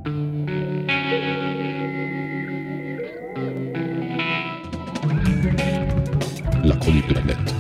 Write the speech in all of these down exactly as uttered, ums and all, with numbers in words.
La chronique de la nette.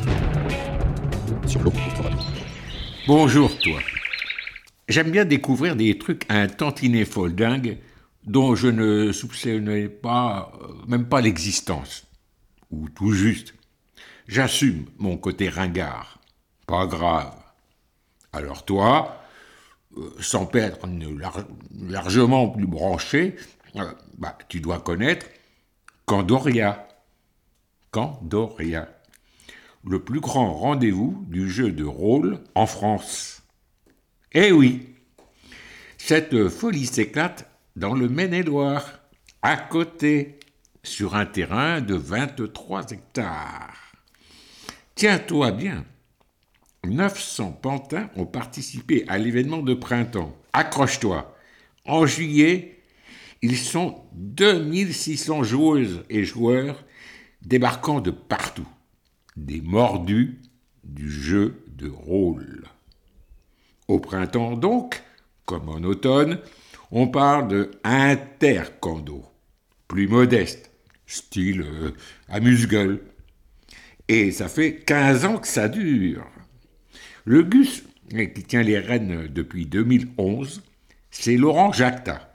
Sur l'eau contre radio. Bonjour toi. J'aime bien découvrir des trucs un tantinet foldingue dont je ne soupçonnais pas, euh, même pas l'existence. Ou tout juste. J'assume mon côté ringard. Pas grave. Alors toi, euh, sans perdre une lar- largement plus branché, euh, bah, tu dois connaître Candoria. Candoria. Le plus grand rendez-vous du jeu de rôle en France. Eh oui, cette folie s'éclate dans le Maine-et-Loire, à côté, sur un terrain de vingt-trois hectares. Tiens-toi bien, neuf cents pantins ont participé à l'événement de printemps. Accroche-toi, en juillet, ils sont deux mille six cents joueuses et joueurs débarquant de partout. Des mordus du jeu de rôle. Au printemps donc, comme en automne, on parle de intercando, plus modeste, style euh, amuse-gueule. Et ça fait quinze ans que ça dure. Le Gus, qui tient les rênes depuis deux mille onze, c'est Laurent Jacta.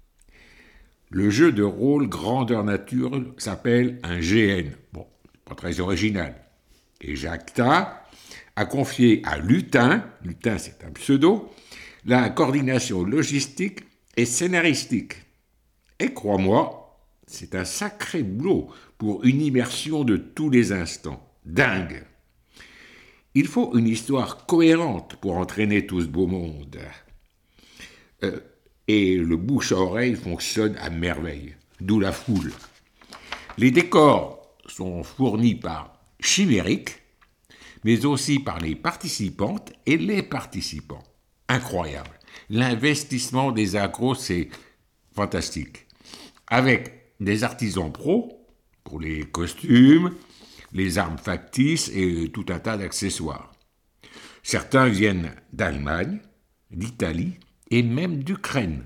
Le jeu de rôle grandeur nature s'appelle un G N. Bon, pas très original. Et Jacta a confié à Lutin, Lutin c'est un pseudo, la coordination logistique et scénaristique. Et crois-moi, c'est un sacré boulot pour une immersion de tous les instants. Dingue. Il faut une histoire cohérente pour entraîner tout ce beau monde. Euh, et le bouche à oreille fonctionne à merveille, d'où la foule. Les décors sont fournis par Chimérique, mais aussi par les participantes et les participants. Incroyable. L'investissement des accros, c'est fantastique. Avec des artisans pros pour les costumes, les armes factices et tout un tas d'accessoires. Certains viennent d'Allemagne, d'Italie et même d'Ukraine.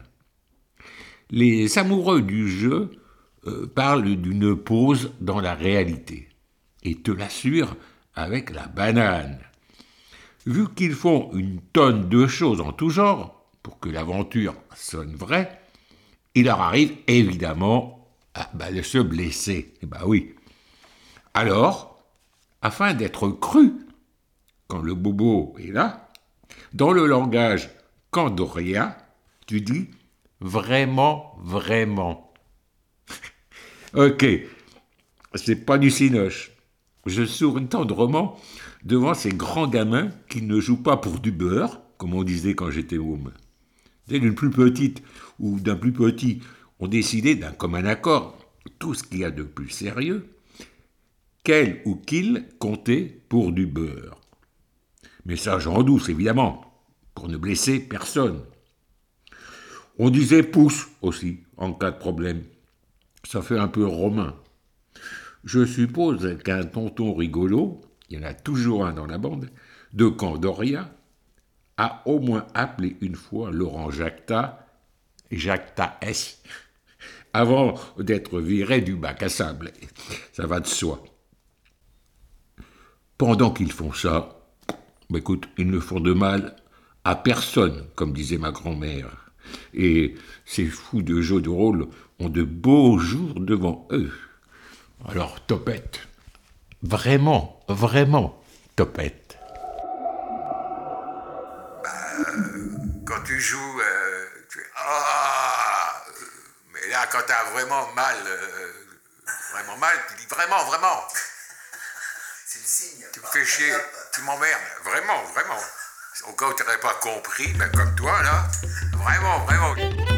Les amoureux du jeu euh, parlent d'une pause dans la réalité et te l'assurent avec la banane. Vu qu'ils font une tonne de choses en tout genre, pour que l'aventure sonne vraie, il leur arrive évidemment ah, bah, de se blesser. Eh bah oui. Alors, afin d'être cru, quand le bobo est là, dans le langage candoria, tu dis vraiment, vraiment. Ok, c'est pas du cinoche. Je souris tendrement devant ces grands gamins qui ne jouent pas pour du beurre, comme on disait quand j'étais môme. Et d'une plus petite ou d'un plus petit ont décidé d'un commun accord, tout ce qu'il y a de plus sérieux, qu'elle ou qu'il comptait pour du beurre. Message en douce, évidemment, pour ne blesser personne. On disait pouce aussi, en cas de problème. Ça fait un peu romain. Je suppose qu'un tonton rigolo, il y en a toujours un dans la bande, de Candoria, a au moins appelé une fois Laurent Jacta, Jacta S, avant d'être viré du bac à sable. Ça va de soi. Pendant qu'ils font ça, bah écoute, ils ne font de mal à personne, comme disait ma grand-mère. Et ces fous de jeux de rôle ont de beaux jours devant eux. Alors, topette. Vraiment, vraiment, topette. Bah, quand tu joues, euh, tu es... Ah, mais là, quand t'as vraiment mal, euh, vraiment mal, tu dis vraiment, vraiment. C'est le signe. Tu me fais chier, tu m'emmerdes. Vraiment, vraiment. Au cas où tu n'aurais pas compris, ben comme toi, là. Vraiment, vraiment.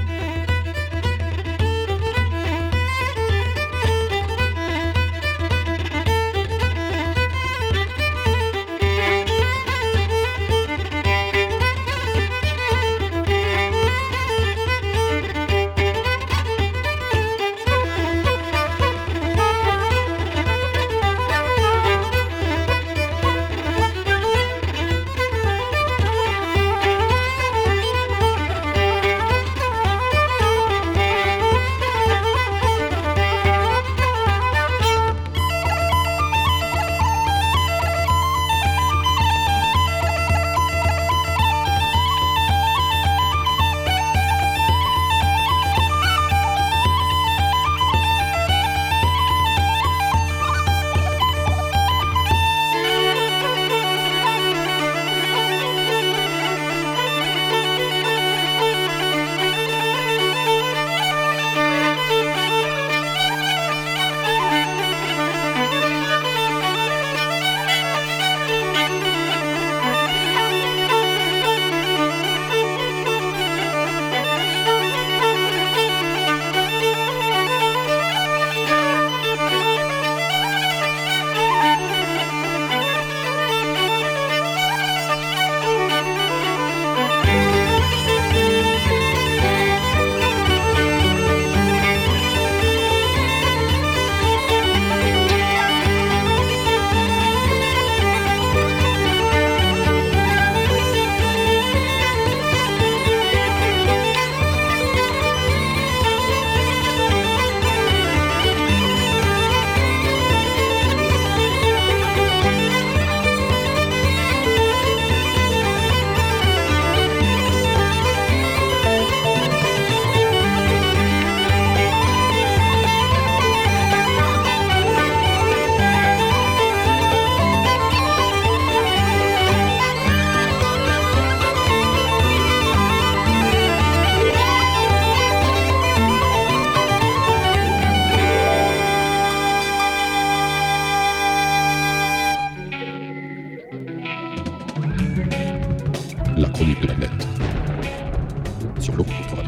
La chronique de la nette. Sur l'eau,